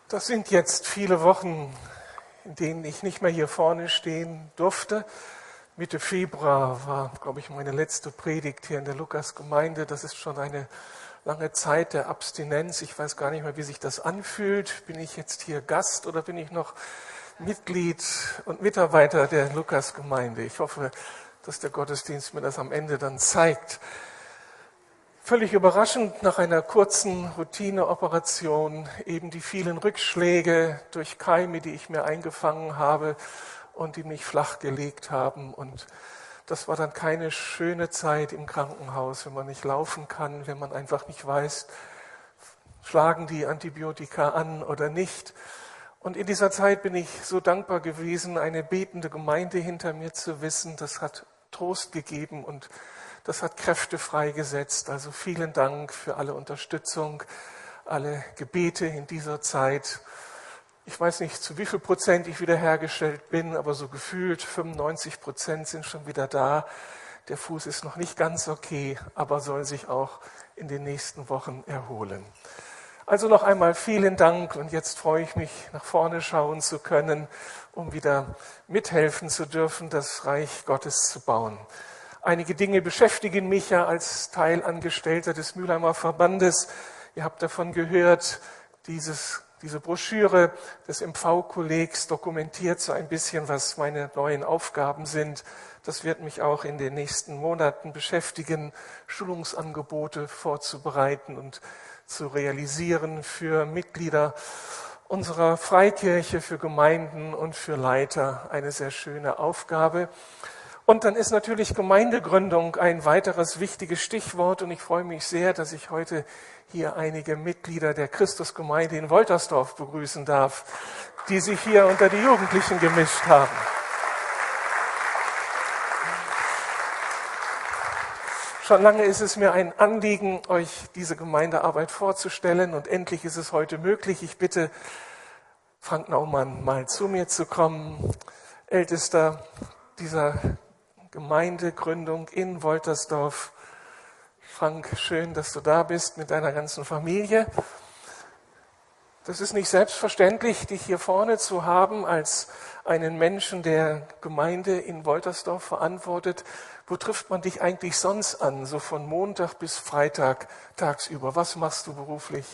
Das sind jetzt viele Wochen, in denen ich nicht mehr hier vorne stehen durfte. Mitte Februar war, glaube ich, meine letzte Predigt hier in der Lukas-Gemeinde. Das ist schon eine lange Zeit der Abstinenz. Ich weiß gar nicht mehr, wie sich das anfühlt. Bin ich jetzt hier Gast oder bin ich noch Mitglied und Mitarbeiter der Lukas-Gemeinde? Ich hoffe, dass der Gottesdienst mir das am Ende dann zeigt. Völlig überraschend nach einer kurzen Routineoperation eben die vielen Rückschläge durch Keime, die ich mir eingefangen habe und die mich flachgelegt haben. Und das war dann keine schöne Zeit im Krankenhaus, wenn man nicht laufen kann, wenn man einfach nicht weiß, schlagen die Antibiotika an oder nicht. Und in dieser Zeit bin ich so dankbar gewesen, eine betende Gemeinde hinter mir zu wissen. Das hat Trost gegeben und das hat Kräfte freigesetzt. Also vielen Dank für alle Unterstützung, alle Gebete in dieser Zeit. Ich weiß nicht, zu wie viel Prozent ich wiederhergestellt bin, aber so gefühlt 95% sind schon wieder da. Der Fuß ist noch nicht ganz okay, aber soll sich auch in den nächsten Wochen erholen. Also noch einmal vielen Dank und jetzt freue ich mich, nach vorne schauen zu können, um wieder mithelfen zu dürfen, das Reich Gottes zu bauen. Einige Dinge beschäftigen mich ja als Teilangestellter des Mülheimer Verbandes. Ihr habt davon gehört, diese Broschüre des MV-Kollegs dokumentiert so ein bisschen, was meine neuen Aufgaben sind. Das wird mich auch in den nächsten Monaten beschäftigen, Schulungsangebote vorzubereiten und zu realisieren für Mitglieder unserer Freikirche, für Gemeinden und für Leiter. Eine sehr schöne Aufgabe. Und dann ist natürlich Gemeindegründung ein weiteres wichtiges Stichwort und ich freue mich sehr, dass ich heute hier einige Mitglieder der Christusgemeinde in Woltersdorf begrüßen darf, die sich hier unter die Jugendlichen gemischt haben. Schon lange ist es mir ein Anliegen, euch diese Gemeindearbeit vorzustellen und endlich ist es heute möglich. Ich bitte Frank Naumann mal zu mir zu kommen, Ältester dieser Gemeindegründung in Woltersdorf. Frank, schön, dass du da bist mit deiner ganzen Familie. Das ist nicht selbstverständlich, dich hier vorne zu haben als einen Menschen, der Gemeinde in Woltersdorf verantwortet. Wo trifft man dich eigentlich sonst an, so von Montag bis Freitag tagsüber? Was machst du beruflich?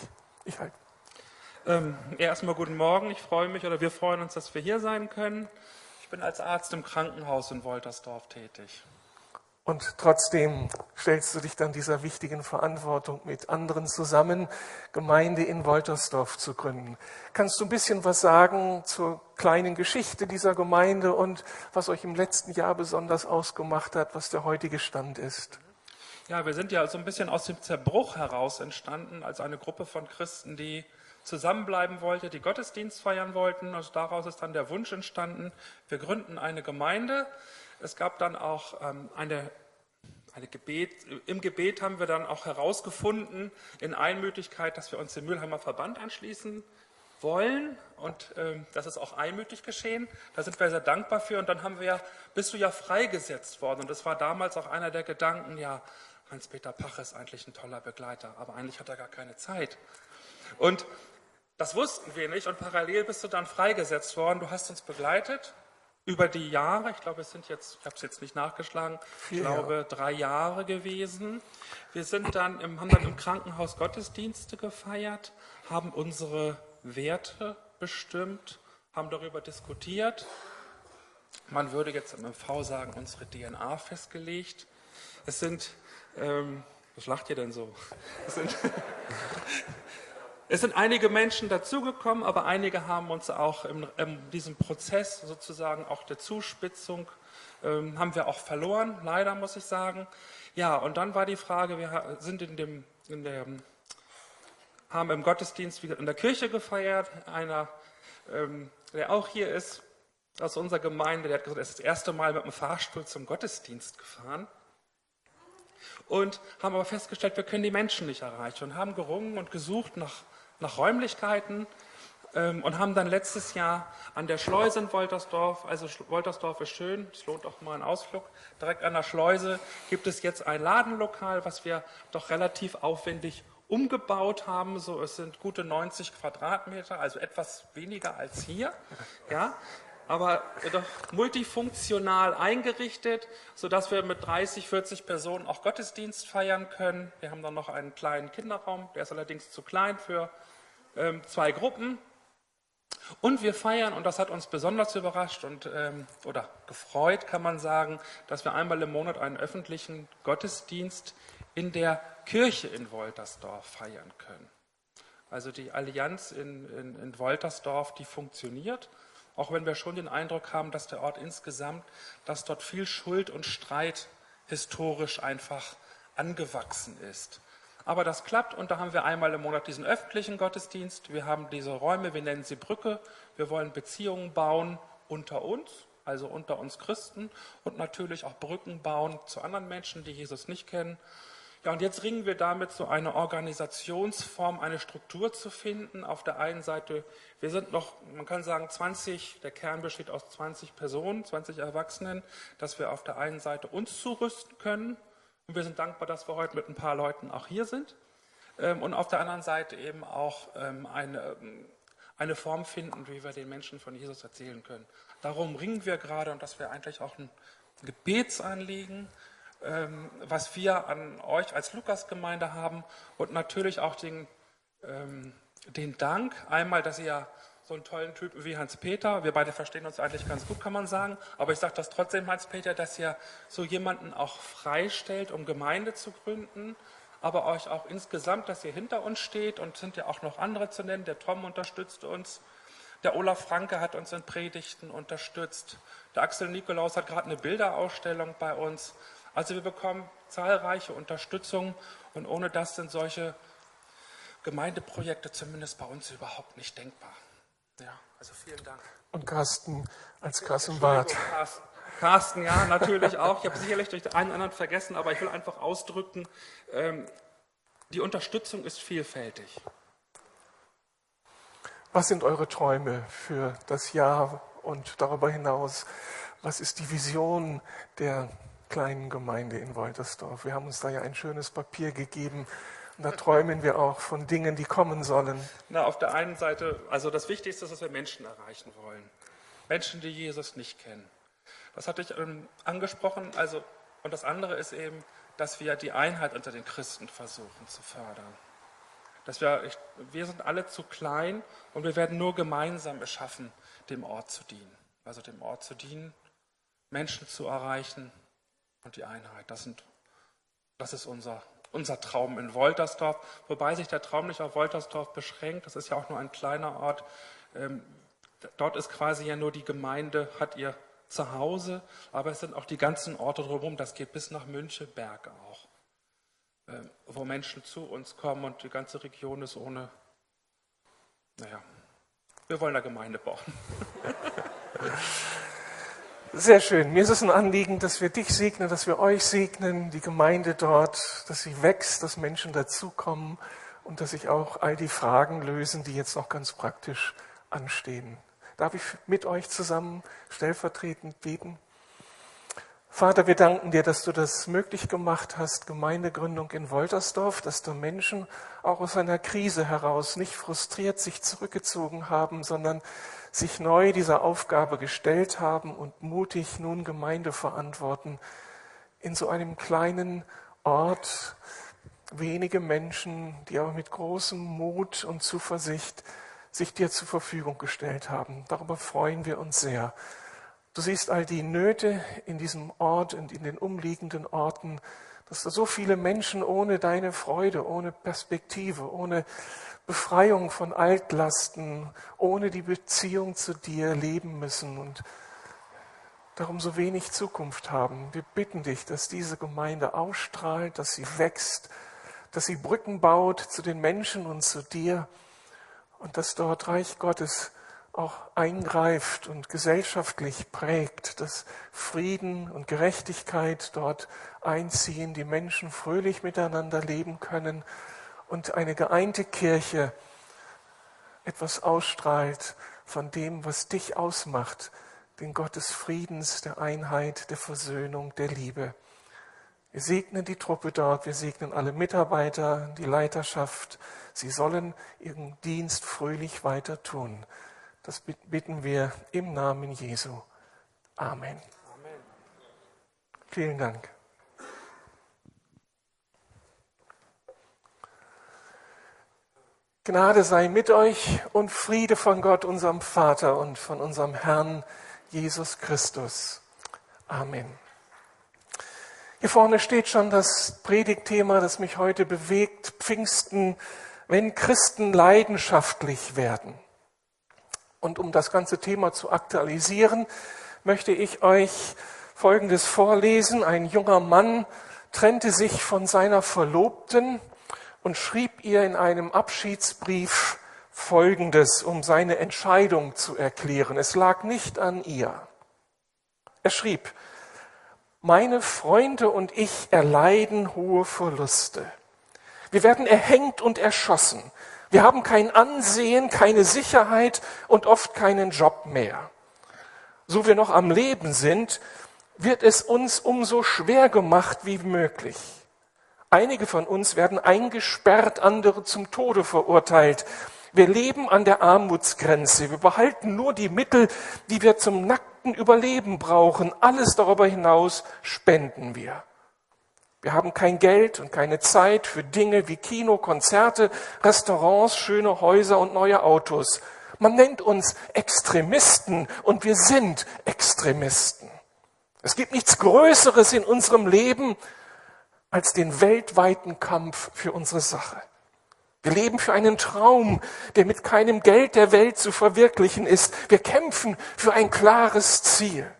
Erstmal guten Morgen. Ich freue mich oder wir freuen uns, dass wir hier sein können. Ich bin als Arzt im Krankenhaus in Woltersdorf tätig. Und trotzdem stellst du dich dann dieser wichtigen Verantwortung mit anderen zusammen, Gemeinde in Woltersdorf zu gründen. Kannst du ein bisschen was sagen zur kleinen Geschichte dieser Gemeinde und was euch im letzten Jahr besonders ausgemacht hat, was der heutige Stand ist? Ja, wir sind ja so ein bisschen aus dem Zerbruch heraus entstanden, als eine Gruppe von Christen, die zusammenbleiben wollte, die Gottesdienst feiern wollten. Also daraus ist dann der Wunsch entstanden, wir gründen eine Gemeinde. Es gab dann auch im Gebet haben wir dann auch herausgefunden in Einmütigkeit, dass wir uns dem Mülheimer Verband anschließen wollen. Und das ist auch einmütig geschehen. Da sind wir sehr dankbar für. Und dann bist du ja freigesetzt worden. Und das war damals auch einer der Gedanken, ja, Hans-Peter Pach ist eigentlich ein toller Begleiter, aber eigentlich hat er gar keine Zeit. Und das wussten wir nicht und parallel bist du dann freigesetzt worden. Du hast uns begleitet über die Jahre. Ich glaube, ich habe es jetzt nicht nachgeschlagen, ich glaube 3 Jahre gewesen. Wir haben dann im Krankenhaus Gottesdienste gefeiert, haben unsere Werte bestimmt, haben darüber diskutiert. Man würde jetzt im MV sagen, unsere DNA festgelegt. Was lacht ihr denn so? Es sind einige Menschen dazugekommen, aber einige haben uns auch in diesem Prozess sozusagen auch der Zuspitzung, haben wir auch verloren, leider muss ich sagen. Ja, und dann war die Frage, wir sind haben im Gottesdienst wieder in der Kirche gefeiert. Einer, der auch hier ist, aus unserer Gemeinde, der hat gesagt, er ist das erste Mal mit dem Fahrstuhl zum Gottesdienst gefahren. Und haben aber festgestellt, wir können die Menschen nicht erreichen und haben gerungen und gesucht nach Räumlichkeiten und haben dann letztes Jahr an der Schleuse in Woltersdorf, also Woltersdorf ist schön, es lohnt auch mal einen Ausflug, direkt an der Schleuse gibt es jetzt ein Ladenlokal, was wir doch relativ aufwendig umgebaut haben. So, es sind gute 90 Quadratmeter, also etwas weniger als hier. Ja, aber doch multifunktional eingerichtet, sodass wir mit 30, 40 Personen auch Gottesdienst feiern können. Wir haben dann noch einen kleinen Kinderraum, der ist allerdings zu klein für 2 Gruppen. Und wir feiern, und das hat uns besonders überrascht oder gefreut, kann man sagen, dass wir einmal im Monat einen öffentlichen Gottesdienst in der Kirche in Woltersdorf feiern können. Also die Allianz in Woltersdorf, die funktioniert, auch wenn wir schon den Eindruck haben, dass der Ort insgesamt, dass dort viel Schuld und Streit historisch einfach angewachsen ist. Aber das klappt, und da haben wir einmal im Monat diesen öffentlichen Gottesdienst. Wir haben diese Räume, wir nennen sie Brücke. Wir wollen Beziehungen bauen unter uns, also unter uns Christen, und natürlich auch Brücken bauen zu anderen Menschen, die Jesus nicht kennen. Ja, und jetzt ringen wir damit, so eine Organisationsform, eine Struktur zu finden. Auf der einen Seite, wir sind noch, man kann sagen, 20, der Kern besteht aus 20 Personen, 20 Erwachsenen, dass wir auf der einen Seite uns zurüsten können. Und wir sind dankbar, dass wir heute mit ein paar Leuten auch hier sind. Und auf der anderen Seite eben auch eine Form finden, wie wir den Menschen von Jesus erzählen können. Darum ringen wir gerade, und das wäre eigentlich auch ein Gebetsanliegen, was wir an euch als Lukasgemeinde haben, und natürlich auch den Dank, einmal, dass ihr so einen tollen Typen wie Hans-Peter, wir beide verstehen uns eigentlich ganz gut, kann man sagen, aber ich sage das trotzdem, Hans-Peter, dass ihr so jemanden auch freistellt, um Gemeinde zu gründen, aber euch auch insgesamt, dass ihr hinter uns steht, und sind ja auch noch andere zu nennen. Der Tom unterstützt uns, der Olaf Franke hat uns in Predigten unterstützt, der Axel Nikolaus hat gerade eine Bilderausstellung bei uns. Also wir bekommen zahlreiche Unterstützung, und ohne das sind solche Gemeindeprojekte zumindest bei uns überhaupt nicht denkbar. Ja, also vielen Dank. Und Carsten als Kassenwart. Carsten, ja, natürlich auch. Ich habe sicherlich durch den einen oder anderen vergessen, aber ich will einfach ausdrücken, die Unterstützung ist vielfältig. Was sind eure Träume für das Jahr und darüber hinaus? Was ist die Vision der kleinen Gemeinde in Woltersdorf? Wir haben uns da ja ein schönes Papier gegeben. Und da träumen wir auch von Dingen, die kommen sollen. Na, auf der einen Seite, also das Wichtigste ist, dass wir Menschen erreichen wollen. Menschen, die Jesus nicht kennen. Das hatte ich angesprochen. Also, und das andere ist eben, dass wir die Einheit unter den Christen versuchen zu fördern. Wir sind alle zu klein, und wir werden nur gemeinsam es schaffen, dem Ort zu dienen. Also dem Ort zu dienen, Menschen zu erreichen und die Einheit. Das ist unser Traum in Woltersdorf, wobei sich der Traum nicht auf Woltersdorf beschränkt. Das ist ja auch nur ein kleiner Ort. Dort ist quasi ja nur die Gemeinde, hat ihr Zuhause, aber es sind auch die ganzen Orte drumherum. Das geht bis nach Müncheberg auch, wo Menschen zu uns kommen, und die ganze Region ist wir wollen eine Gemeinde bauen. Sehr schön. Mir ist es ein Anliegen, dass wir dich segnen, dass wir euch segnen, die Gemeinde dort, dass sie wächst, dass Menschen dazukommen und dass sich auch all die Fragen lösen, die jetzt noch ganz praktisch anstehen. Darf ich mit euch zusammen stellvertretend beten? Vater, wir danken dir, dass du das möglich gemacht hast, Gemeindegründung in Woltersdorf, dass du Menschen auch aus einer Krise heraus nicht frustriert sich zurückgezogen haben, sondern sich neu dieser Aufgabe gestellt haben und mutig nun Gemeinde verantworten. In so einem kleinen Ort, wenige Menschen, die aber mit großem Mut und Zuversicht sich dir zur Verfügung gestellt haben. Darüber freuen wir uns sehr. Du siehst all die Nöte in diesem Ort und in den umliegenden Orten, dass da so viele Menschen ohne deine Freude, ohne Perspektive, ohne Befreiung von Altlasten, ohne die Beziehung zu dir leben müssen und darum so wenig Zukunft haben. Wir bitten dich, dass diese Gemeinde ausstrahlt, dass sie wächst, dass sie Brücken baut zu den Menschen und zu dir und dass dort Reich Gottes auch eingreift und gesellschaftlich prägt, dass Frieden und Gerechtigkeit dort einziehen, die Menschen fröhlich miteinander leben können und eine geeinte Kirche etwas ausstrahlt von dem, was dich ausmacht, den Gott des Friedens, der Einheit, der Versöhnung, der Liebe. Wir segnen die Truppe dort, wir segnen alle Mitarbeiter, die Leiterschaft. Sie sollen ihren Dienst fröhlich weiter tun. Das bitten wir im Namen Jesu. Amen. Amen. Vielen Dank. Gnade sei mit euch und Friede von Gott, unserem Vater und von unserem Herrn Jesus Christus. Amen. Hier vorne steht schon das Predigtthema, das mich heute bewegt, Pfingsten, wenn Christen leidenschaftlich werden. Und um das ganze Thema zu aktualisieren, möchte ich euch Folgendes vorlesen. Ein junger Mann trennte sich von seiner Verlobten und schrieb ihr in einem Abschiedsbrief Folgendes, um seine Entscheidung zu erklären. Es lag nicht an ihr. Er schrieb: Meine Freunde und ich erleiden hohe Verluste. Wir werden erhängt und erschossen. Wir haben kein Ansehen, keine Sicherheit und oft keinen Job mehr. So wir noch am Leben sind, wird es uns umso schwer gemacht wie möglich. Einige von uns werden eingesperrt, andere zum Tode verurteilt. Wir leben an der Armutsgrenze. Wir behalten nur die Mittel, die wir zum nackten Überleben brauchen. Alles darüber hinaus spenden wir. Wir haben kein Geld und keine Zeit für Dinge wie Kino, Konzerte, Restaurants, schöne Häuser und neue Autos. Man nennt uns Extremisten und wir sind Extremisten. Es gibt nichts Größeres in unserem Leben als den weltweiten Kampf für unsere Sache. Wir leben für einen Traum, der mit keinem Geld der Welt zu verwirklichen ist. Wir kämpfen für ein klares Ziel.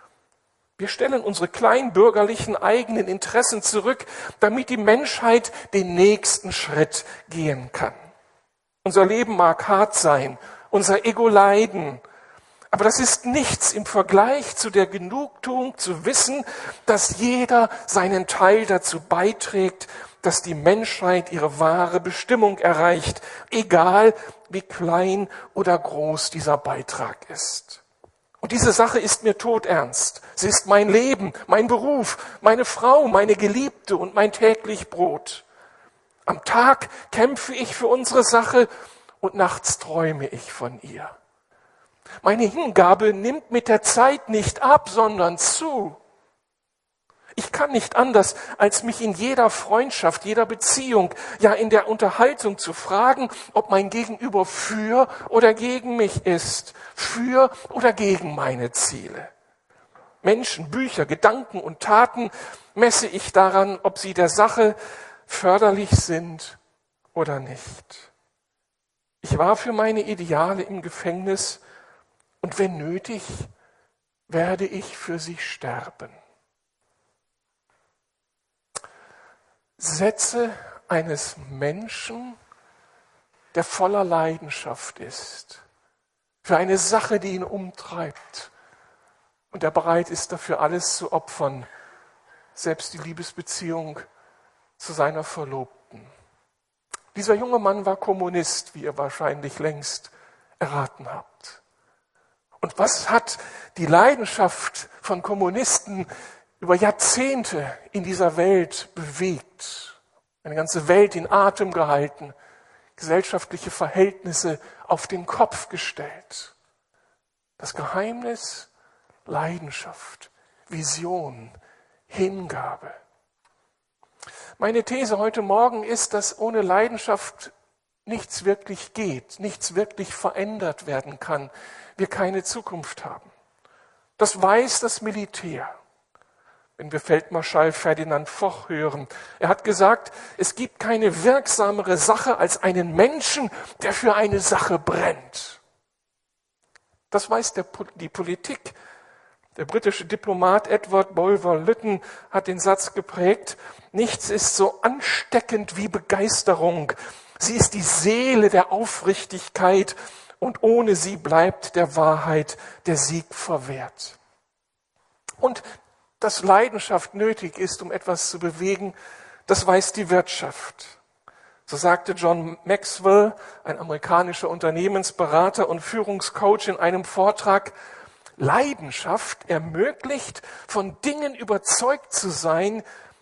Wir stellen unsere kleinbürgerlichen eigenen Interessen zurück, damit die Menschheit den nächsten Schritt gehen kann. Unser Leben mag hart sein, unser Ego leiden, aber das ist nichts im Vergleich zu der Genugtuung zu wissen, dass jeder seinen Teil dazu beiträgt, dass die Menschheit ihre wahre Bestimmung erreicht, egal wie klein oder groß dieser Beitrag ist. Und diese Sache ist mir todernst. Sie ist mein Leben, mein Beruf, meine Frau, meine Geliebte und mein täglich Brot. Am Tag kämpfe ich für unsere Sache und nachts träume ich von ihr. Meine Hingabe nimmt mit der Zeit nicht ab, sondern zu. Ich kann nicht anders, als mich in jeder Freundschaft, jeder Beziehung, ja in der Unterhaltung zu fragen, ob mein Gegenüber für oder gegen mich ist, für oder gegen meine Ziele. Menschen, Bücher, Gedanken und Taten messe ich daran, ob sie der Sache förderlich sind oder nicht. Ich war für meine Ideale im Gefängnis und wenn nötig, werde ich für sie sterben. Sätze eines Menschen, der voller Leidenschaft ist, für eine Sache, die ihn umtreibt und der bereit ist, dafür alles zu opfern, selbst die Liebesbeziehung zu seiner Verlobten. Dieser junge Mann war Kommunist, wie ihr wahrscheinlich längst erraten habt. Und was hat die Leidenschaft von Kommunisten über Jahrzehnte in dieser Welt bewegt? Eine ganze Welt in Atem gehalten, gesellschaftliche Verhältnisse auf den Kopf gestellt. Das Geheimnis: Leidenschaft, Vision, Hingabe. Meine These heute Morgen ist, dass ohne Leidenschaft nichts wirklich geht, nichts wirklich verändert werden kann, wir keine Zukunft haben. Das weiß das Militär. Wenn wir Feldmarschall Ferdinand Foch hören. Er hat gesagt, es gibt keine wirksamere Sache als einen Menschen, der für eine Sache brennt. Das weiß die Politik. Der britische Diplomat Edward Bulwer-Lytton hat den Satz geprägt: Nichts ist so ansteckend wie Begeisterung. Sie ist die Seele der Aufrichtigkeit und ohne sie bleibt der Wahrheit der Sieg verwehrt. Und dass Leidenschaft nötig ist, um etwas zu bewegen, das weiß die Wirtschaft. So sagte John Maxwell, ein amerikanischer Unternehmensberater und Führungscoach, in einem Vortrag: Leidenschaft ermöglicht, von Dingen überzeugt zu sein,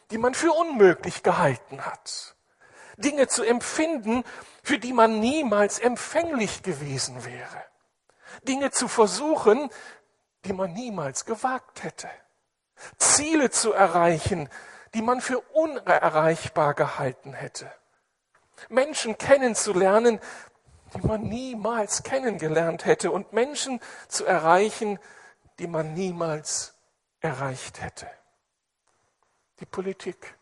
die man für unmöglich gehalten hat. Dinge zu empfinden, für die man niemals empfänglich gewesen wäre. Dinge zu versuchen, die man niemals gewagt hätte. Ziele zu erreichen, die man für unerreichbar gehalten hätte. Menschen kennenzulernen, die man niemals kennengelernt hätte. Und Menschen zu erreichen, die man niemals erreicht hätte. Die Politik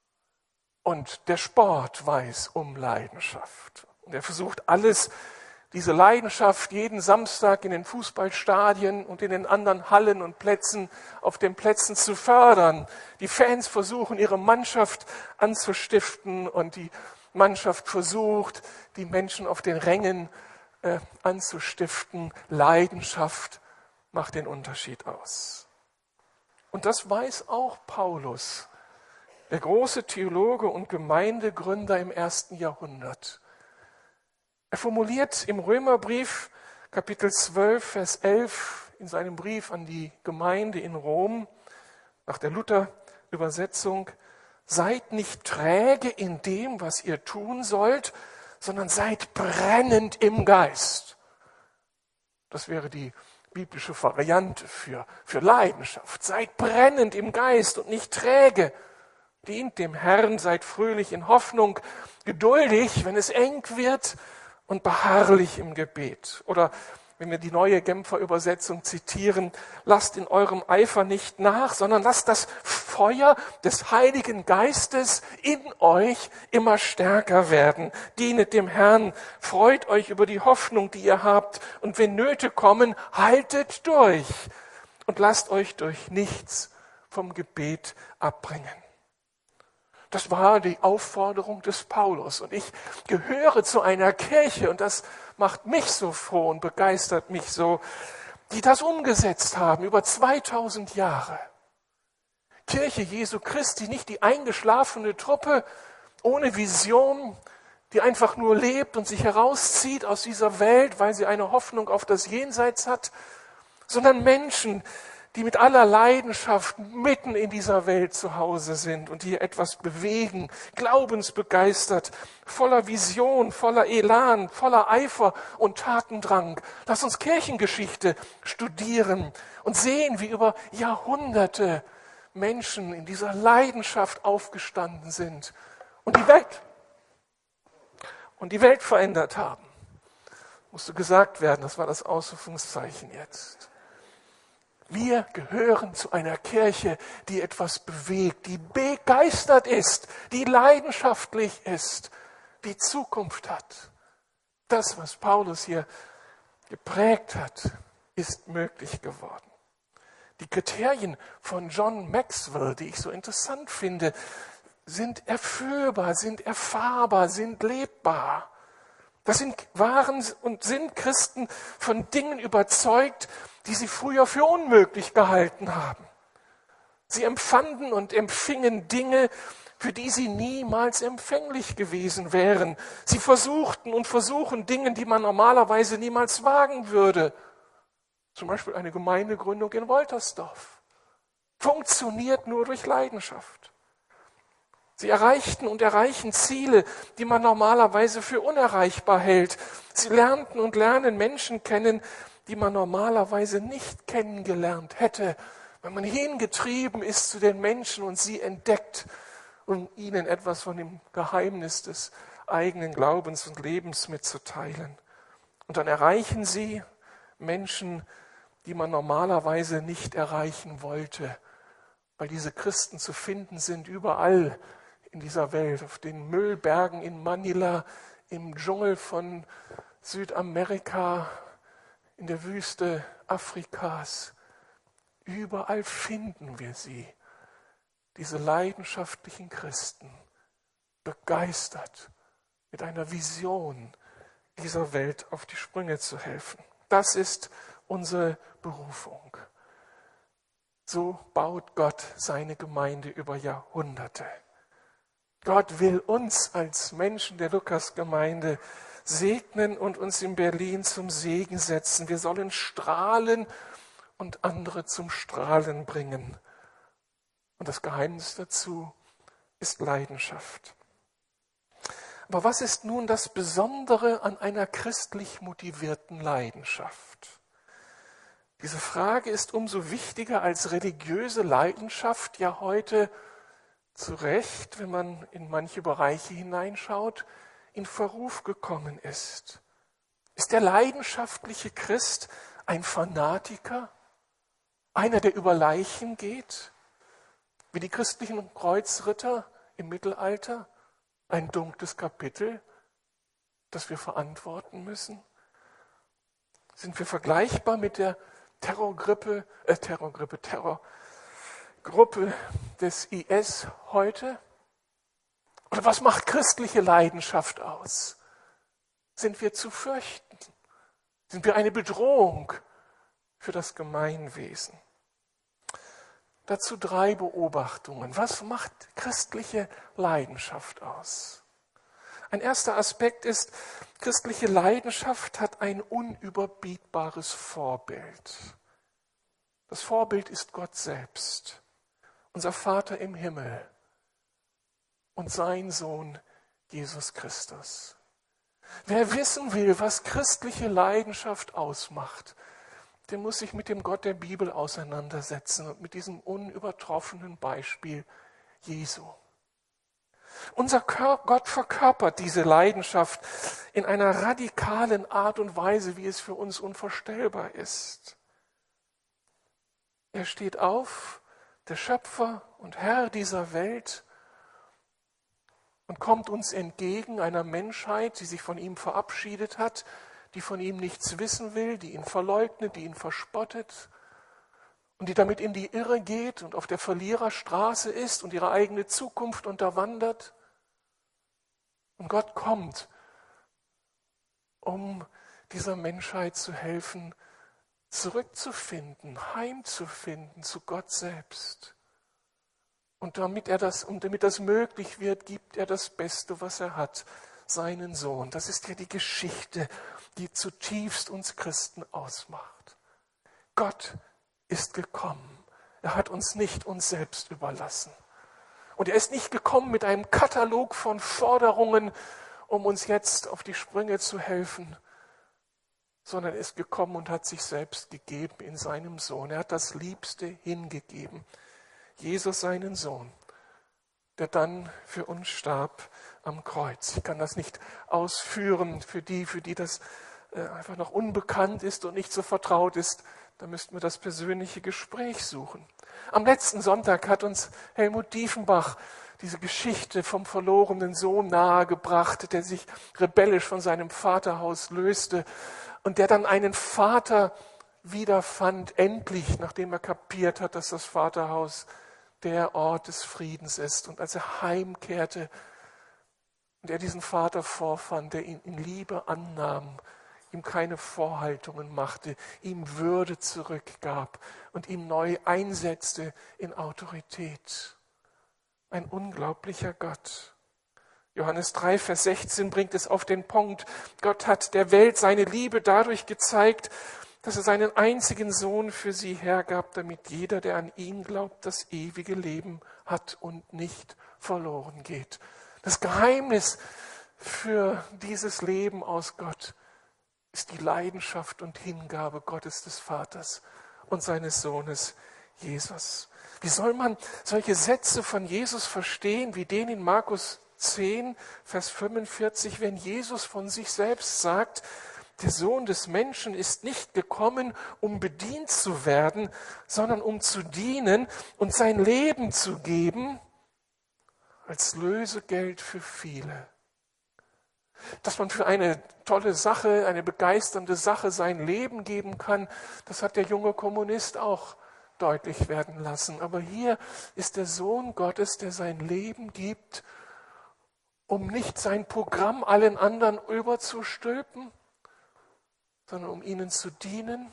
und der Sport weiß um Leidenschaft. Und er versucht alles, diese Leidenschaft jeden Samstag in den Fußballstadien und in den anderen Hallen und Plätzen, auf den Plätzen zu fördern. Die Fans versuchen, ihre Mannschaft anzustiften und die Mannschaft versucht, die Menschen auf den Rängen anzustiften. Leidenschaft macht den Unterschied aus. Und das weiß auch Paulus, der große Theologe und Gemeindegründer im 1. Jahrhundert. Er formuliert im Römerbrief, Kapitel 12, Vers 11, in seinem Brief an die Gemeinde in Rom, nach der Luther-Übersetzung: Seid nicht träge in dem, was ihr tun sollt, sondern seid brennend im Geist. Das wäre die biblische Variante für Leidenschaft. Seid brennend im Geist und nicht träge. Dient dem Herrn, seid fröhlich in Hoffnung, geduldig, wenn es eng wird, und beharrlich im Gebet. Oder wenn wir die neue Genfer Übersetzung zitieren: Lasst in eurem Eifer nicht nach, sondern lasst das Feuer des Heiligen Geistes in euch immer stärker werden. Dienet dem Herrn, freut euch über die Hoffnung, die ihr habt, und wenn Nöte kommen, haltet durch und lasst euch durch nichts vom Gebet abbringen. Das war die Aufforderung des Paulus. Und ich gehöre zu einer Kirche, und das macht mich so froh und begeistert mich so, die das umgesetzt haben über 2000 Jahre. Kirche Jesu Christi, nicht die eingeschlafene Truppe ohne Vision, die einfach nur lebt und sich herauszieht aus dieser Welt, weil sie eine Hoffnung auf das Jenseits hat, sondern Menschen, die mit aller Leidenschaft mitten in dieser Welt zu Hause sind und hier etwas bewegen, glaubensbegeistert, voller Vision, voller Elan, voller Eifer und Tatendrang. Lass uns Kirchengeschichte studieren und sehen, wie über Jahrhunderte Menschen in dieser Leidenschaft aufgestanden sind und die Welt verändert haben. Musste gesagt werden, das war das Ausrufungszeichen jetzt. Wir gehören zu einer Kirche, die etwas bewegt, die begeistert ist, die leidenschaftlich ist, die Zukunft hat. Das, was Paulus hier geprägt hat, ist möglich geworden. Die Kriterien von John Maxwell, die ich so interessant finde, sind erfüllbar, sind erfahrbar, sind lebbar. Waren und sind Christen von Dingen überzeugt, die sie früher für unmöglich gehalten haben. Sie empfanden und empfingen Dinge, für die sie niemals empfänglich gewesen wären. Sie versuchten und versuchen Dinge, die man normalerweise niemals wagen würde. Zum Beispiel eine Gemeindegründung in Woltersdorf. Funktioniert nur durch Leidenschaft. Sie erreichten und erreichen Ziele, die man normalerweise für unerreichbar hält. Sie lernten und lernen Menschen kennen, die man normalerweise nicht kennengelernt hätte, wenn man hingetrieben ist zu den Menschen und sie entdeckt, um ihnen etwas von dem Geheimnis des eigenen Glaubens und Lebens mitzuteilen. Und dann erreichen sie Menschen, die man normalerweise nicht erreichen wollte, weil diese Christen zu finden sind überall in dieser Welt, auf den Müllbergen in Manila, im Dschungel von Südamerika, in der Wüste Afrikas. Überall finden wir sie, diese leidenschaftlichen Christen, begeistert, mit einer Vision dieser Welt auf die Sprünge zu helfen. Das ist unsere Berufung. So baut Gott seine Gemeinde über Jahrhunderte. Gott will uns als Menschen der Lukasgemeinde segnen und uns in Berlin zum Segen setzen. Wir sollen strahlen und andere zum Strahlen bringen. Und das Geheimnis dazu, ist Leidenschaft. Aber was ist nun das Besondere an einer christlich motivierten Leidenschaft? Diese Frage ist umso wichtiger, als religiöse Leidenschaft ja heute zu Recht, wenn man in manche Bereiche hineinschaut, in Verruf gekommen ist. Ist der leidenschaftliche Christ ein Fanatiker? Einer, der über Leichen geht? Wie die christlichen Kreuzritter im Mittelalter? Ein dunkles Kapitel, das wir verantworten müssen? Sind wir vergleichbar mit der Terrorgruppe des IS heute? Oder was macht christliche Leidenschaft aus? Sind wir zu fürchten? Sind wir eine Bedrohung für das Gemeinwesen? Dazu 3 Beobachtungen. Was macht christliche Leidenschaft aus? Ein erster Aspekt ist, christliche Leidenschaft hat ein unüberbietbares Vorbild. Das Vorbild ist Gott selbst, unser Vater im Himmel und sein Sohn Jesus Christus. Wer wissen will, was christliche Leidenschaft ausmacht, der muss sich mit dem Gott der Bibel auseinandersetzen und mit diesem unübertroffenen Beispiel Jesu. Unser Gott verkörpert diese Leidenschaft in einer radikalen Art und Weise, wie es für uns unvorstellbar ist. Er steht auf, der Schöpfer und Herr dieser Welt, und kommt uns entgegen, einer Menschheit, die sich von ihm verabschiedet hat, die von ihm nichts wissen will, die ihn verleugnet, die ihn verspottet und die damit in die Irre geht und auf der Verliererstraße ist und ihre eigene Zukunft unterwandert. Und Gott kommt, um dieser Menschheit zu helfen, zurückzufinden, heimzufinden zu Gott selbst. Und damit das möglich wird, gibt er das Beste, was er hat, seinen Sohn. Das ist ja die Geschichte, die zutiefst uns Christen ausmacht. Gott ist gekommen. Er hat uns nicht uns selbst überlassen. Und er ist nicht gekommen mit einem Katalog von Forderungen, um uns jetzt auf die Sprünge zu helfen, sondern er ist gekommen und hat sich selbst gegeben in seinem Sohn. Er hat das Liebste hingegeben. Jesus, seinen Sohn, der dann für uns starb am Kreuz. Ich kann das nicht ausführen für die das einfach noch unbekannt ist und nicht so vertraut ist. Da müssten wir das persönliche Gespräch suchen. Am letzten Sonntag hat uns Helmut Diefenbach diese Geschichte vom verlorenen Sohn nahegebracht, der sich rebellisch von seinem Vaterhaus löste und der dann einen Vater wiederfand, endlich, nachdem er kapiert hat, dass das Vaterhaus der Ort des Friedens ist. Und als er heimkehrte und er diesen Vater vorfand, der ihn in Liebe annahm, ihm keine Vorhaltungen machte, ihm Würde zurückgab und ihm neu einsetzte in Autorität. Ein unglaublicher Gott. Johannes 3, Vers 16 bringt es auf den Punkt. Gott hat der Welt seine Liebe dadurch gezeigt, dass er seinen einzigen Sohn für sie hergab, damit jeder, der an ihn glaubt, das ewige Leben hat und nicht verloren geht. Das Geheimnis für dieses Leben aus Gott ist die Leidenschaft und Hingabe Gottes des Vaters und seines Sohnes Jesus. Wie soll man solche Sätze von Jesus verstehen, wie den in Markus 10, Vers 45, wenn Jesus von sich selbst sagt, der Sohn des Menschen ist nicht gekommen, um bedient zu werden, sondern um zu dienen und sein Leben zu geben als Lösegeld für viele. Dass man für eine tolle Sache, eine begeisternde Sache sein Leben geben kann, das hat der junge Kommunist auch deutlich werden lassen. Aber hier ist der Sohn Gottes, der sein Leben gibt, um nicht sein Programm allen anderen überzustülpen, sondern um ihnen zu dienen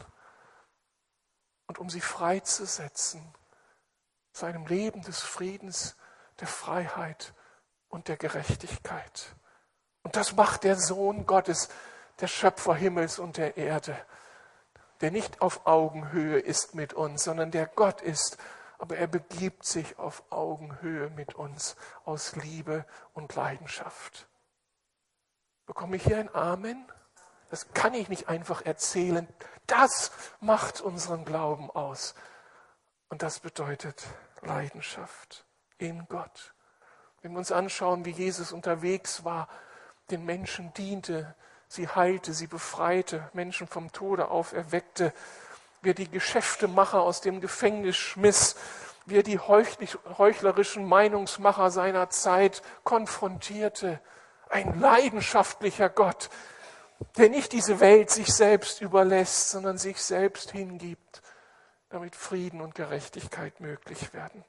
und um sie freizusetzen, zu einem Leben des Friedens, der Freiheit und der Gerechtigkeit. Und das macht der Sohn Gottes, der Schöpfer Himmels und der Erde, der nicht auf Augenhöhe ist mit uns, sondern der Gott ist, aber er begibt sich auf Augenhöhe mit uns aus Liebe und Leidenschaft. Bekomme ich hier ein Amen? Das kann ich nicht einfach erzählen. Das macht unseren Glauben aus. Und das bedeutet Leidenschaft in Gott. Wenn wir uns anschauen, wie Jesus unterwegs war, den Menschen diente, sie heilte, sie befreite, Menschen vom Tode auferweckte, wie er die Geschäftemacher aus dem Gefängnis schmiss, wie er die heuchlerischen Meinungsmacher seiner Zeit konfrontierte. Ein leidenschaftlicher Gott, der nicht diese Welt sich selbst überlässt, sondern sich selbst hingibt, damit Frieden und Gerechtigkeit möglich werden.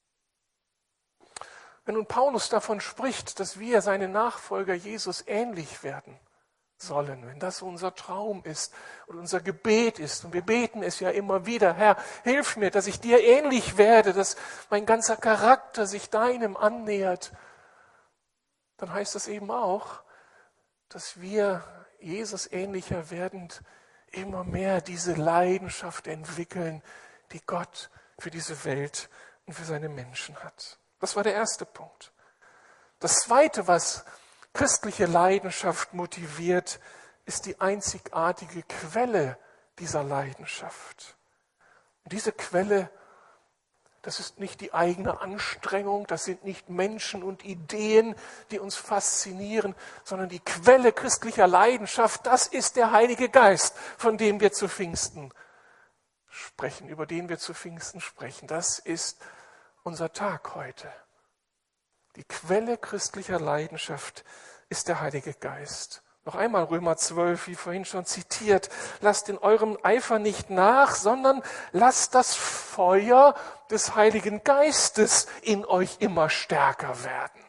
Wenn nun Paulus davon spricht, dass wir seine Nachfolger Jesus ähnlich werden sollen, wenn das unser Traum ist und unser Gebet ist, und wir beten es ja immer wieder, Herr, hilf mir, dass ich dir ähnlich werde, dass mein ganzer Charakter sich deinem annähert, dann heißt das eben auch, dass wir Jesus ähnlicher werdend immer mehr diese Leidenschaft entwickeln, die Gott für diese Welt und für seine Menschen hat. Das war der erste Punkt. Das zweite, was christliche Leidenschaft motiviert, ist die einzigartige Quelle dieser Leidenschaft. Und diese Quelle, das ist nicht die eigene Anstrengung, das sind nicht Menschen und Ideen, die uns faszinieren, sondern die Quelle christlicher Leidenschaft, das ist der Heilige Geist, von dem wir zu Pfingsten sprechen, über den wir zu Pfingsten sprechen. Das ist unser Tag heute. Die Quelle christlicher Leidenschaft ist der Heilige Geist. Noch einmal Römer 12, wie vorhin schon zitiert. Lasst in eurem Eifer nicht nach, sondern lasst das Feuer des Heiligen Geistes in euch immer stärker werden.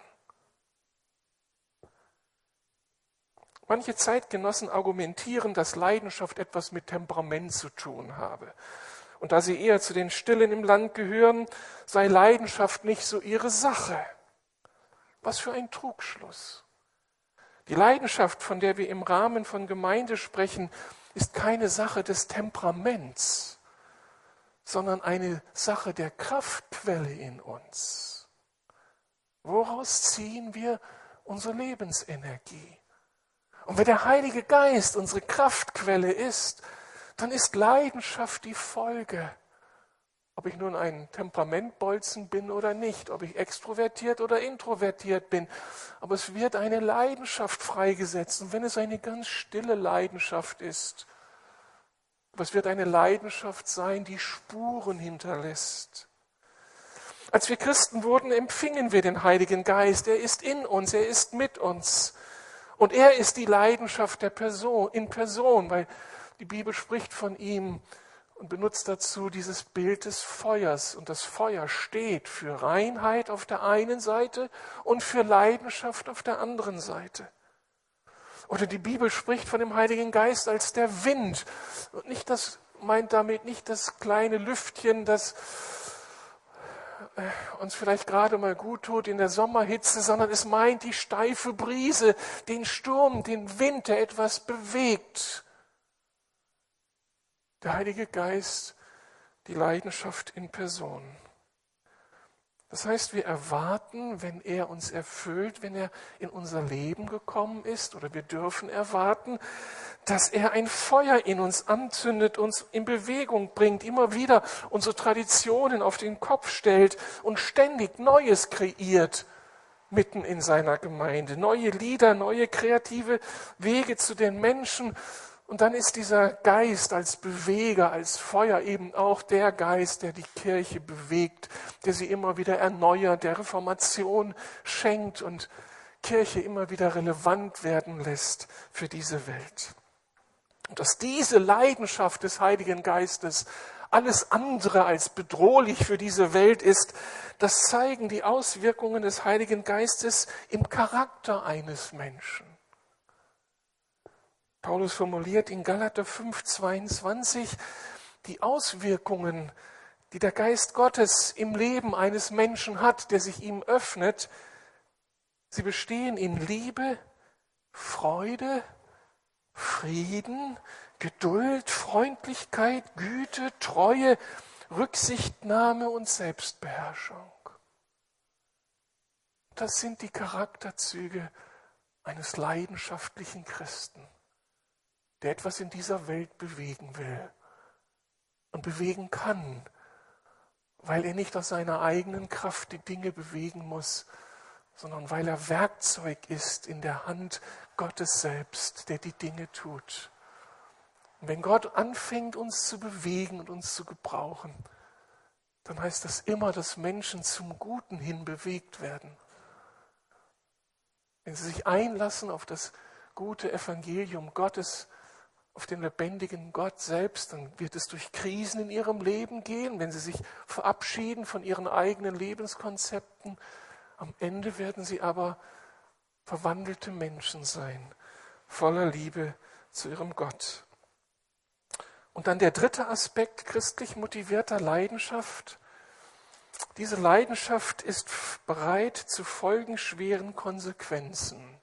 Manche Zeitgenossen argumentieren, dass Leidenschaft etwas mit Temperament zu tun habe. Und da sie eher zu den Stillen im Land gehören, sei Leidenschaft nicht so ihre Sache. Was für ein Trugschluss. Die Leidenschaft, von der wir im Rahmen von Gemeinde sprechen, ist keine Sache des Temperaments, sondern eine Sache der Kraftquelle in uns. Woraus ziehen wir unsere Lebensenergie? Und wenn der Heilige Geist unsere Kraftquelle ist, dann ist Leidenschaft die Folge. Ob ich nun ein Temperamentbolzen bin oder nicht, ob ich extrovertiert oder introvertiert bin. Aber es wird eine Leidenschaft freigesetzt. Und wenn es eine ganz stille Leidenschaft ist, aber es wird eine Leidenschaft sein, die Spuren hinterlässt. Als wir Christen wurden, empfingen wir den Heiligen Geist. Er ist in uns, er ist mit uns. Und er ist die Leidenschaft der Person, in Person, weil die Bibel spricht von ihm und benutzt dazu dieses Bild des Feuers. Und das Feuer steht für Reinheit auf der einen Seite und für Leidenschaft auf der anderen Seite. Oder die Bibel spricht von dem Heiligen Geist als der Wind. Und nicht das, meint damit nicht das kleine Lüftchen, das uns vielleicht gerade mal gut tut in der Sommerhitze, sondern es meint die steife Brise, den Sturm, den Wind, der etwas bewegt. Der Heilige Geist, die Leidenschaft in Person. Das heißt, wir erwarten, wenn er uns erfüllt, wenn er in unser Leben gekommen ist, oder wir dürfen erwarten, dass er ein Feuer in uns anzündet, uns in Bewegung bringt, immer wieder unsere Traditionen auf den Kopf stellt und ständig Neues kreiert, mitten in seiner Gemeinde. Neue Lieder, neue kreative Wege zu den Menschen. Und dann ist dieser Geist als Beweger, als Feuer eben auch der Geist, der die Kirche bewegt, der sie immer wieder erneuert, der Reformation schenkt und Kirche immer wieder relevant werden lässt für diese Welt. Und dass diese Leidenschaft des Heiligen Geistes alles andere als bedrohlich für diese Welt ist, das zeigen die Auswirkungen des Heiligen Geistes im Charakter eines Menschen. Paulus formuliert in Galater 5,22 die Auswirkungen, die der Geist Gottes im Leben eines Menschen hat, der sich ihm öffnet. Sie bestehen in Liebe, Freude, Frieden, Geduld, Freundlichkeit, Güte, Treue, Rücksichtnahme und Selbstbeherrschung. Das sind die Charakterzüge eines leidenschaftlichen Christen, der etwas in dieser Welt bewegen will und bewegen kann, weil er nicht aus seiner eigenen Kraft die Dinge bewegen muss, sondern weil er Werkzeug ist in der Hand Gottes selbst, der die Dinge tut. Und wenn Gott anfängt, uns zu bewegen und uns zu gebrauchen, dann heißt das immer, dass Menschen zum Guten hin bewegt werden. Wenn sie sich einlassen auf das gute Evangelium Gottes, auf den lebendigen Gott selbst, dann wird es durch Krisen in ihrem Leben gehen. Wenn sie sich verabschieden von ihren eigenen Lebenskonzepten, am Ende werden sie aber verwandelte Menschen sein, voller Liebe zu ihrem Gott. Und dann der dritte Aspekt christlich motivierter Leidenschaft. Diese Leidenschaft ist bereit zu folgenschweren Konsequenzen.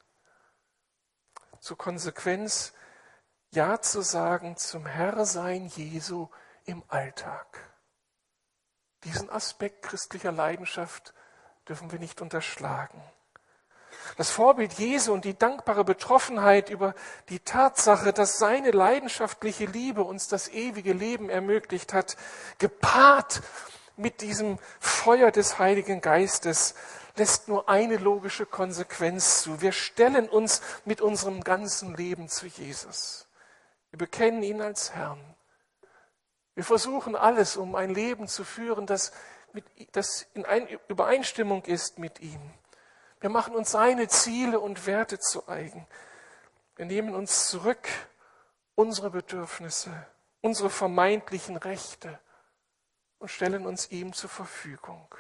Zur Konsequenz, Ja zu sagen zum Herrsein Jesu im Alltag. Diesen Aspekt christlicher Leidenschaft dürfen wir nicht unterschlagen. Das Vorbild Jesu und die dankbare Betroffenheit über die Tatsache, dass seine leidenschaftliche Liebe uns das ewige Leben ermöglicht hat, gepaart mit diesem Feuer des Heiligen Geistes, lässt nur eine logische Konsequenz zu. Wir stellen uns mit unserem ganzen Leben zu Jesus. Wir bekennen ihn als Herrn. Wir versuchen alles, um ein Leben zu führen, das in Übereinstimmung ist mit ihm. Wir machen uns seine Ziele und Werte zu eigen. Wir nehmen uns zurück, unsere Bedürfnisse, unsere vermeintlichen Rechte und stellen uns ihm zur Verfügung.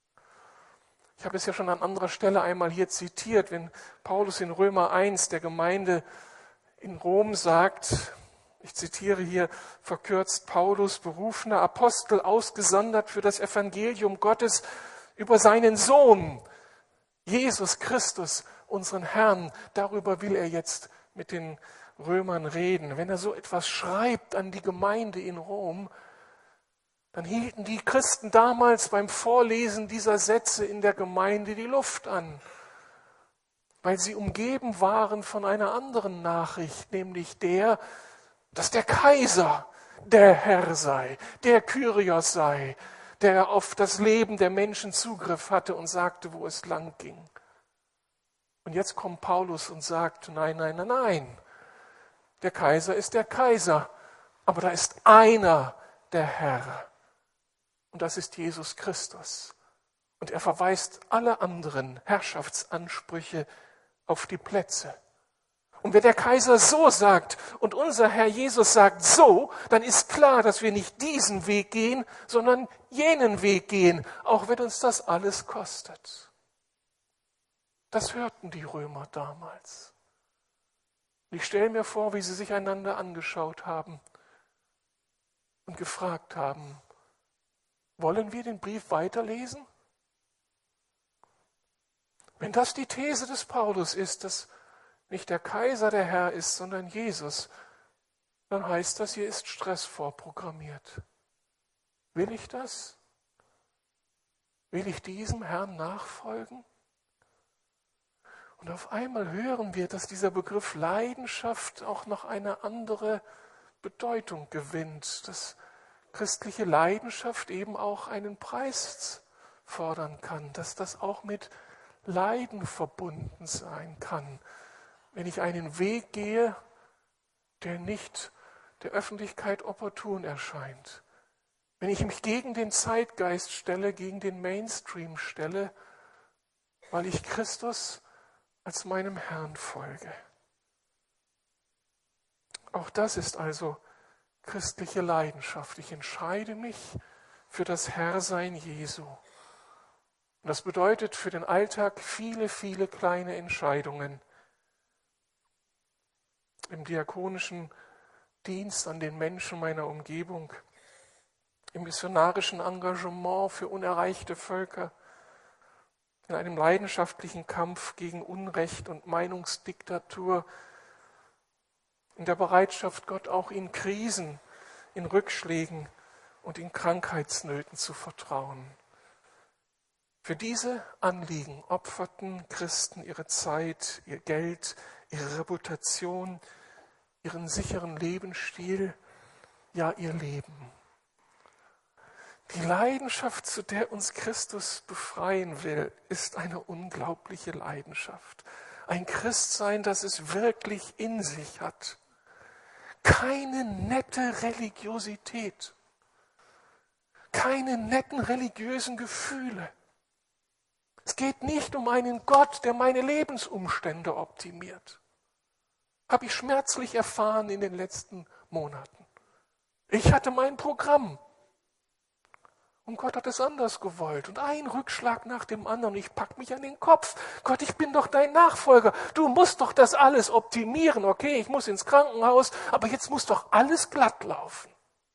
Ich habe es ja schon an anderer Stelle einmal hier zitiert, wenn Paulus in Römer 1 der Gemeinde in Rom sagt, ich zitiere hier verkürzt Paulus, berufener Apostel, ausgesondert für das Evangelium Gottes über seinen Sohn, Jesus Christus, unseren Herrn. Darüber will er jetzt mit den Römern reden. Wenn er so etwas schreibt an die Gemeinde in Rom, dann hielten die Christen damals beim Vorlesen dieser Sätze in der Gemeinde die Luft an, weil sie umgeben waren von einer anderen Nachricht, nämlich dass der Kaiser der Herr sei, der Kyrios sei, der auf das Leben der Menschen Zugriff hatte und sagte, wo es lang ging. Und jetzt kommt Paulus und sagt, nein, der Kaiser ist der Kaiser, aber da ist einer der Herr. Und das ist Jesus Christus. Und er verweist alle anderen Herrschaftsansprüche auf die Plätze. Und wenn der Kaiser so sagt und unser Herr Jesus sagt so, dann ist klar, dass wir nicht diesen Weg gehen, sondern jenen Weg gehen, auch wenn uns das alles kostet. Das hörten die Römer damals. Ich stelle mir vor, wie sie sich einander angeschaut haben und gefragt haben, wollen wir den Brief weiterlesen? Wenn das die These des Paulus ist, dass nicht der Kaiser der Herr ist, sondern Jesus, dann heißt das, hier ist Stress vorprogrammiert. Will ich das? Will ich diesem Herrn nachfolgen? Und auf einmal hören wir, dass dieser Begriff Leidenschaft auch noch eine andere Bedeutung gewinnt, dass christliche Leidenschaft eben auch einen Preis fordern kann, dass das auch mit Leiden verbunden sein kann. Wenn ich einen Weg gehe, der nicht der Öffentlichkeit opportun erscheint. Wenn ich mich gegen den Zeitgeist stelle, gegen den Mainstream stelle, weil ich Christus als meinem Herrn folge. Auch das ist also christliche Leidenschaft. Ich entscheide mich für das Herrsein Jesu. Und das bedeutet für den Alltag viele, viele kleine Entscheidungen. Im diakonischen Dienst an den Menschen meiner Umgebung, im missionarischen Engagement für unerreichte Völker, in einem leidenschaftlichen Kampf gegen Unrecht und Meinungsdiktatur, in der Bereitschaft, Gott auch in Krisen, in Rückschlägen und in Krankheitsnöten zu vertrauen. Für diese Anliegen opferten Christen ihre Zeit, ihr Geld, ihre Reputation, ihren sicheren Lebensstil, ja ihr Leben. Die Leidenschaft, zu der uns Christus befreien will, ist eine unglaubliche Leidenschaft. Ein Christsein, das es wirklich in sich hat. Keine nette Religiosität, keine netten religiösen Gefühle. Es geht nicht um einen Gott, der meine Lebensumstände optimiert. Habe ich schmerzlich erfahren in den letzten Monaten. Ich hatte mein Programm. Und Gott hat es anders gewollt. Und ein Rückschlag nach dem anderen. Ich packe mich an den Kopf. Gott, ich bin doch dein Nachfolger. Du musst doch das alles optimieren. Okay, ich muss ins Krankenhaus, aber jetzt muss doch alles glatt laufen.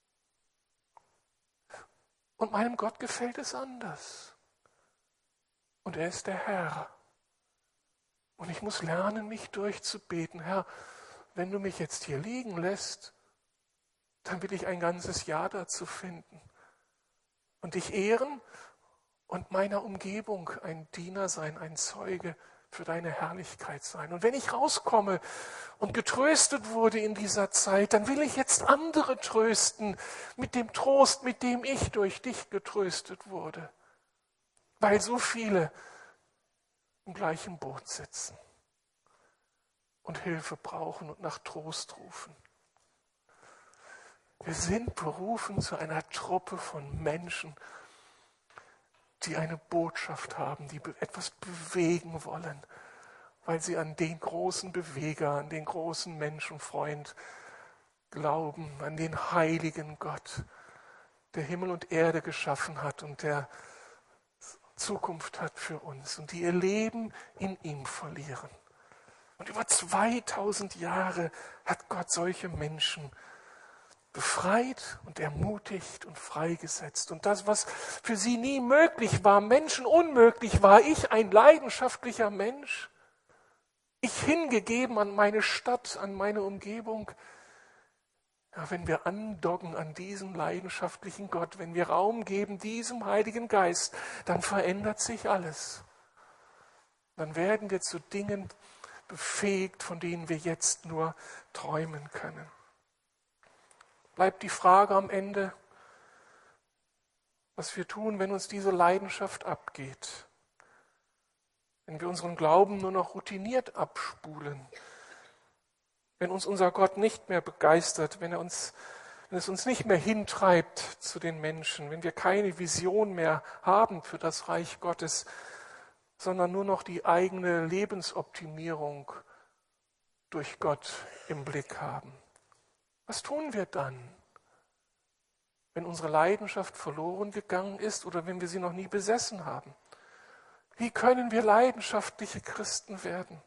Und meinem Gott gefällt es anders. Und er ist der Herr. Und ich muss lernen, mich durchzubeten. Herr, wenn du mich jetzt hier liegen lässt, dann will ich ein ganzes Ja dazu finden. Und dich ehren und meiner Umgebung ein Diener sein, ein Zeuge für deine Herrlichkeit sein. Und wenn ich rauskomme und getröstet wurde in dieser Zeit, dann will ich jetzt andere trösten mit dem Trost, mit dem ich durch dich getröstet wurde. Weil so viele im gleichen Boot sitzen und Hilfe brauchen und nach Trost rufen. Wir sind berufen zu einer Truppe von Menschen, die eine Botschaft haben, die etwas bewegen wollen, weil sie an den großen Beweger, an den großen Menschenfreund glauben, an den heiligen Gott, der Himmel und Erde geschaffen hat und der Zukunft hat für uns und die ihr Leben in ihm verlieren. Und über 2000 Jahre hat Gott solche Menschen befreit und ermutigt und freigesetzt. Und das, was für sie nie möglich war, Menschen unmöglich war, ich, ein leidenschaftlicher Mensch, ich hingegeben an meine Stadt, an meine Umgebung. Ja, wenn wir andocken an diesen leidenschaftlichen Gott, wenn wir Raum geben diesem Heiligen Geist, dann verändert sich alles. Dann werden wir zu Dingen befähigt, von denen wir jetzt nur träumen können. Bleibt die Frage am Ende, was wir tun, wenn uns diese Leidenschaft abgeht. Wenn wir unseren Glauben nur noch routiniert abspulen. Wenn uns unser Gott nicht mehr begeistert, wenn es uns nicht mehr hintreibt zu den Menschen, wenn wir keine Vision mehr haben für das Reich Gottes, sondern nur noch die eigene Lebensoptimierung durch Gott im Blick haben. Was tun wir dann, wenn unsere Leidenschaft verloren gegangen ist oder wenn wir sie noch nie besessen haben? Wie können wir leidenschaftliche Christen werden?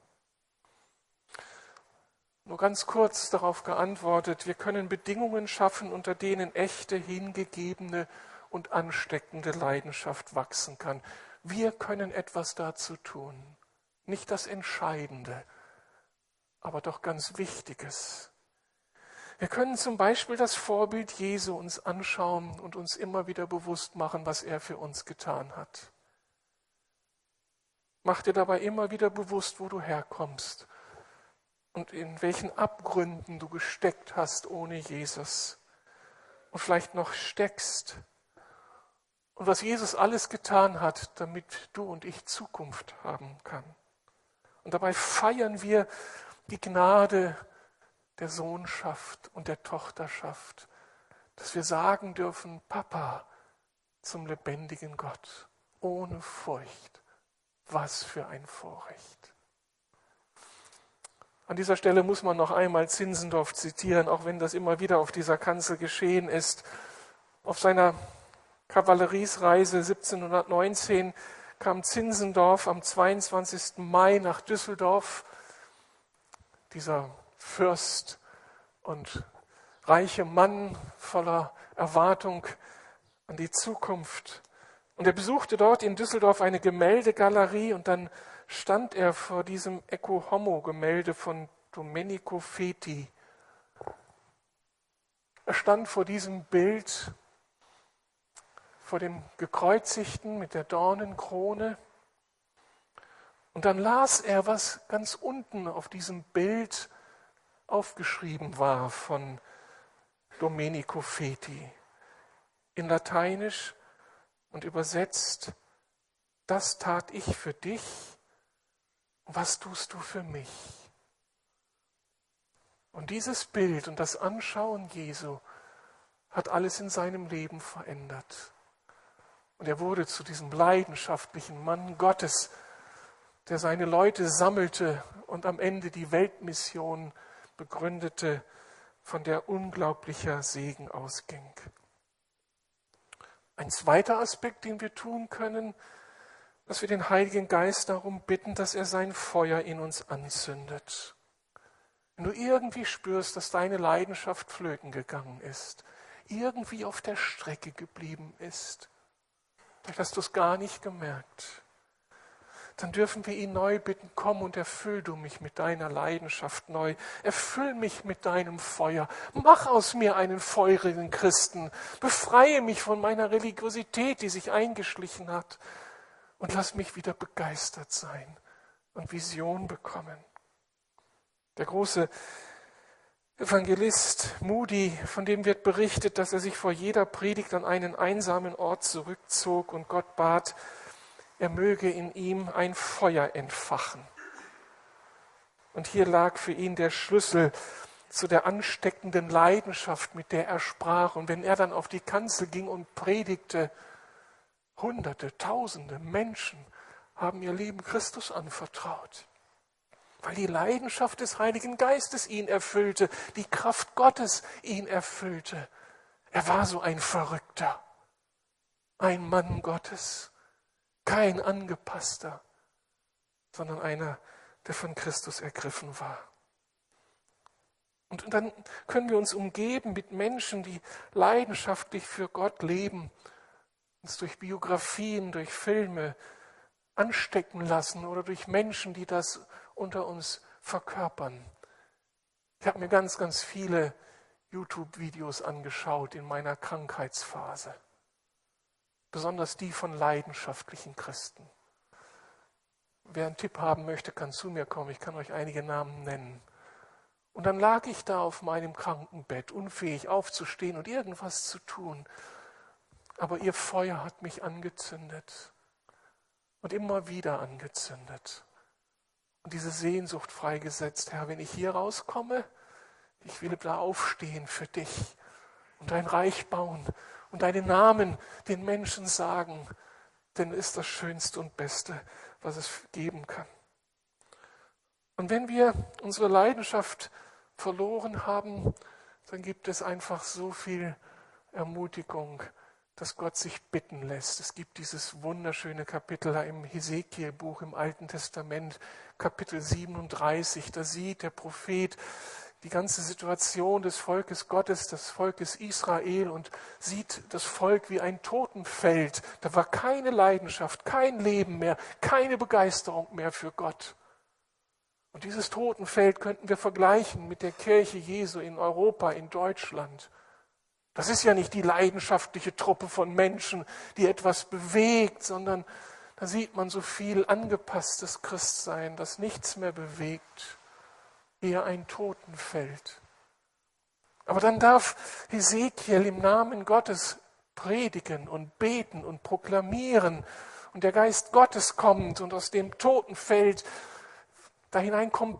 Nur ganz kurz darauf geantwortet, wir können Bedingungen schaffen, unter denen echte, hingegebene und ansteckende Leidenschaft wachsen kann. Wir können etwas dazu tun. Nicht das Entscheidende, aber doch ganz Wichtiges. Wir können zum Beispiel das Vorbild Jesu uns anschauen und uns immer wieder bewusst machen, was er für uns getan hat. Mach dir dabei immer wieder bewusst, wo du herkommst und in welchen Abgründen du gesteckt hast ohne Jesus und vielleicht noch steckst. Und was Jesus alles getan hat, damit du und ich Zukunft haben kann. Und dabei feiern wir die Gnade der Sohnschaft und der Tochterschaft, dass wir sagen dürfen, Papa zum lebendigen Gott, ohne Furcht. Was für ein Vorrecht. An dieser Stelle muss man noch einmal Zinzendorf zitieren, auch wenn das immer wieder auf dieser Kanzel geschehen ist. Auf seiner Kavalleriesreise 1719 kam Zinzendorf am 22. Mai nach Düsseldorf. Dieser Fürst und reiche Mann voller Erwartung an die Zukunft. Und er besuchte dort in Düsseldorf eine Gemäldegalerie und dann stand er vor diesem Ecce Homo-Gemälde von Domenico Feti. Er stand vor diesem Bild vor dem Gekreuzigten mit der Dornenkrone. Und dann las er, was ganz unten auf diesem Bild aufgeschrieben war von Domenico Feti. In Lateinisch und übersetzt: Das tat ich für dich, was tust du für mich? Und dieses Bild und das Anschauen Jesu hat alles in seinem Leben verändert. Und er wurde zu diesem leidenschaftlichen Mann Gottes, der seine Leute sammelte und am Ende die Weltmission begründete, von der unglaublicher Segen ausging. Ein zweiter Aspekt, den wir tun können, dass wir den Heiligen Geist darum bitten, dass er sein Feuer in uns anzündet. Wenn du irgendwie spürst, dass deine Leidenschaft flöten gegangen ist, irgendwie auf der Strecke geblieben ist, vielleicht hast du es gar nicht gemerkt, dann dürfen wir ihn neu bitten: Komm und erfüll du mich mit deiner Leidenschaft neu. Erfüll mich mit deinem Feuer. Mach aus mir einen feurigen Christen. Befreie mich von meiner Religiosität, die sich eingeschlichen hat. Und lass mich wieder begeistert sein und Vision bekommen. Der große Evangelist Moody, von dem wird berichtet, dass er sich vor jeder Predigt an einen einsamen Ort zurückzog und Gott bat, er möge in ihm ein Feuer entfachen. Und hier lag für ihn der Schlüssel zu der ansteckenden Leidenschaft, mit der er sprach. Und wenn er dann auf die Kanzel ging und predigte, Hunderte, Tausende Menschen haben ihr Leben Christus anvertraut, weil die Leidenschaft des Heiligen Geistes ihn erfüllte, die Kraft Gottes ihn erfüllte. Er war so ein Verrückter, ein Mann Gottes. Kein Angepasster, sondern einer, der von Christus ergriffen war. Und dann können wir uns umgeben mit Menschen, die leidenschaftlich für Gott leben, uns durch Biografien, durch Filme anstecken lassen oder durch Menschen, die das unter uns verkörpern. Ich habe mir ganz, ganz viele YouTube-Videos angeschaut in meiner Krankheitsphase. Besonders die von leidenschaftlichen Christen. Wer einen Tipp haben möchte, kann zu mir kommen. Ich kann euch einige Namen nennen. Und dann lag ich da auf meinem Krankenbett, unfähig aufzustehen und irgendwas zu tun. Aber ihr Feuer hat mich angezündet und immer wieder angezündet. Und diese Sehnsucht freigesetzt: Herr, wenn ich hier rauskomme, ich will da aufstehen für dich und dein Reich bauen und deinen Namen den Menschen sagen, denn ist das Schönste und Beste, was es geben kann. Und wenn wir unsere Leidenschaft verloren haben, dann gibt es einfach so viel Ermutigung, dass Gott sich bitten lässt. Es gibt dieses wunderschöne Kapitel im Hesekiel-Buch im Alten Testament, Kapitel 37, da sieht der Prophet die ganze Situation des Volkes Gottes, des Volkes Israel, und sieht das Volk wie ein Totenfeld. Da war keine Leidenschaft, kein Leben mehr, keine Begeisterung mehr für Gott. Und dieses Totenfeld könnten wir vergleichen mit der Kirche Jesu in Europa, in Deutschland. Das ist ja nicht die leidenschaftliche Truppe von Menschen, die etwas bewegt, sondern da sieht man so viel angepasstes Christsein, das nichts mehr bewegt. Eher ein Totenfeld. Aber dann darf Hesekiel im Namen Gottes predigen und beten und proklamieren. Und der Geist Gottes kommt und aus dem Totenfeld da hinein kommt